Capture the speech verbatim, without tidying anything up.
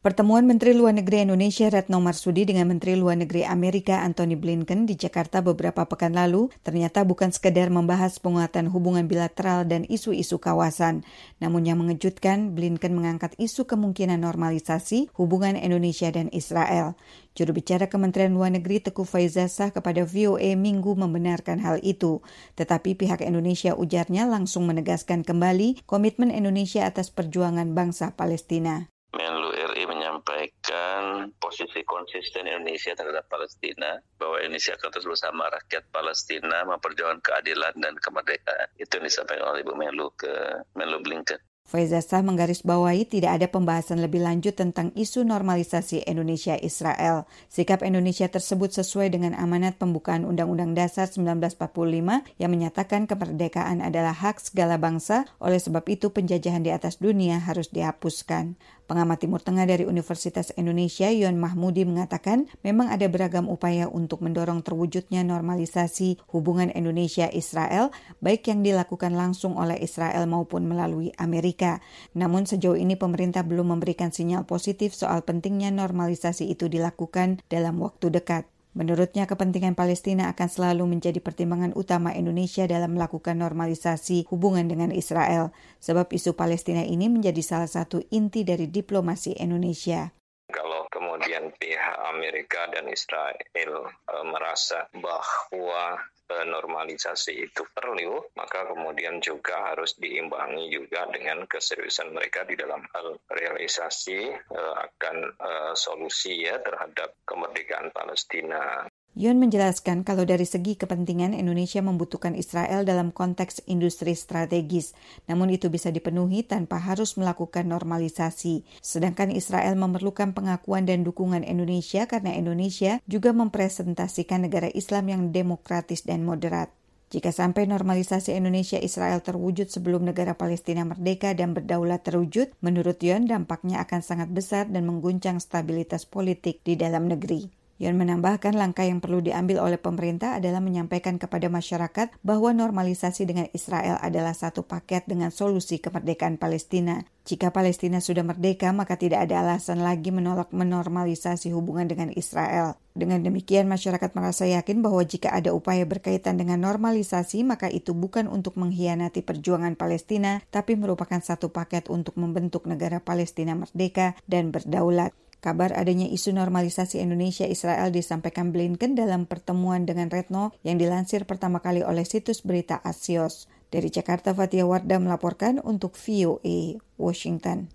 Pertemuan Menteri Luar Negeri Indonesia Retno Marsudi dengan Menteri Luar Negeri Amerika Antony Blinken di Jakarta beberapa pekan lalu ternyata bukan sekedar membahas penguatan hubungan bilateral dan isu-isu kawasan. Namun yang mengejutkan, Blinken mengangkat isu kemungkinan normalisasi hubungan Indonesia dan Israel. Juru bicara Kementerian Luar Negeri Teguh Faizazah kepada V O A Minggu membenarkan hal itu. Tetapi pihak Indonesia ujarnya langsung menegaskan kembali komitmen Indonesia atas perjuangan bangsa Palestina. Menlu R I menyampaikan posisi konsisten Indonesia terhadap Palestina, bahwa Indonesia akan terus bersama rakyat Palestina memperjuangkan keadilan dan kemerdekaan. Itu yang disampaikan oleh Ibu Menlu ke Menlu Blinken. Faizazah menggarisbawahi tidak ada pembahasan lebih lanjut tentang isu normalisasi Indonesia-Israel. Sikap Indonesia tersebut sesuai dengan amanat pembukaan Undang-Undang Dasar seribu sembilan ratus empat puluh lima yang menyatakan kemerdekaan adalah hak segala bangsa, oleh sebab itu penjajahan di atas dunia harus dihapuskan. Pengamat Timur Tengah dari Universitas Indonesia, Yon Mahmudi, mengatakan memang ada beragam upaya untuk mendorong terwujudnya normalisasi hubungan Indonesia-Israel, baik yang dilakukan langsung oleh Israel maupun melalui Amerika. Namun sejauh ini pemerintah belum memberikan sinyal positif soal pentingnya normalisasi itu dilakukan dalam waktu dekat. Menurutnya, kepentingan Palestina akan selalu menjadi pertimbangan utama Indonesia dalam melakukan normalisasi hubungan dengan Israel, sebab isu Palestina ini menjadi salah satu inti dari diplomasi Indonesia. Kalau kemudian pihak Amerika dan Israel e, merasa bahwa e, normalisasi itu perlu, maka kemudian juga harus diimbangi juga dengan keseriusan mereka di dalam hal realisasi e, akan e, solusi ya terhadap kemerdekaan Palestina. Yon menjelaskan kalau dari segi kepentingan Indonesia membutuhkan Israel dalam konteks industri strategis, namun itu bisa dipenuhi tanpa harus melakukan normalisasi. Sedangkan Israel memerlukan pengakuan dan dukungan Indonesia karena Indonesia juga mempresentasikan negara Islam yang demokratis dan moderat. Jika sampai normalisasi Indonesia-Israel terwujud sebelum negara Palestina merdeka dan berdaulat terwujud, menurut Yon dampaknya akan sangat besar dan mengguncang stabilitas politik di dalam negeri. Yon menambahkan langkah yang perlu diambil oleh pemerintah adalah menyampaikan kepada masyarakat bahwa normalisasi dengan Israel adalah satu paket dengan solusi kemerdekaan Palestina. Jika Palestina sudah merdeka, maka tidak ada alasan lagi menolak menormalisasi hubungan dengan Israel. Dengan demikian, masyarakat merasa yakin bahwa jika ada upaya berkaitan dengan normalisasi, maka itu bukan untuk mengkhianati perjuangan Palestina, tapi merupakan satu paket untuk membentuk negara Palestina merdeka dan berdaulat. Kabar adanya isu normalisasi Indonesia-Israel disampaikan Blinken dalam pertemuan dengan Retno yang dilansir pertama kali oleh situs berita Axios. Dari Jakarta, Fathia Wardah melaporkan untuk V O A Washington.